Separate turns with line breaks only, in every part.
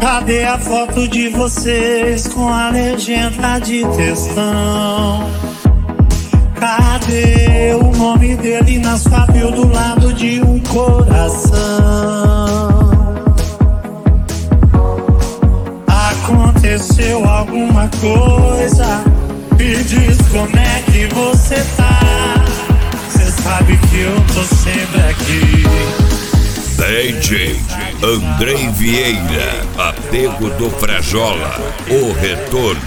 Cadê a foto de vocês com a legenda de textão? Cadê o nome dele na sua bio do lado de um coração? Aconteceu alguma coisa? Me diz como é que você tá. Cê sabe que eu tô sempre aqui.
DJ Andrei Vieira, Apego do Frajola, o retorno.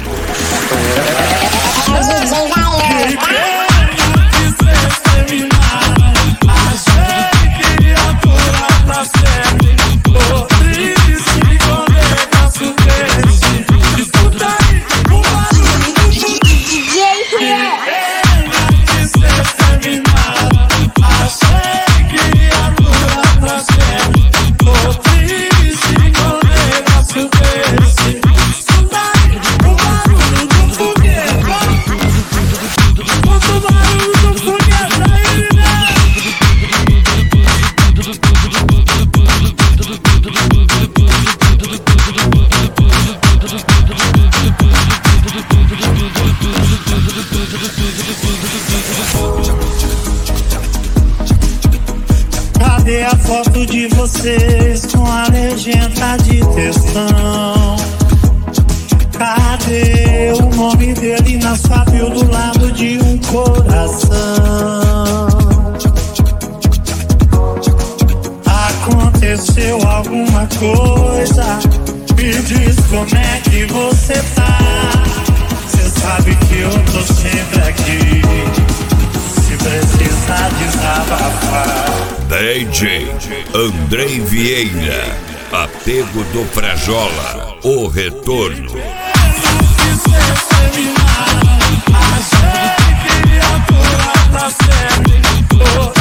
Cadê a foto de vocês com a legenda de textão? Cadê o nome dele na sua bio do lado de um coração? Aconteceu alguma coisa? Me diz como é que você tá. Cê sabe que eu tô sempre aqui, se precisar desabafar.
DJ Andrei Vieira, Apego do Frajola, o retorno.
Achei que ia pular pra sempre.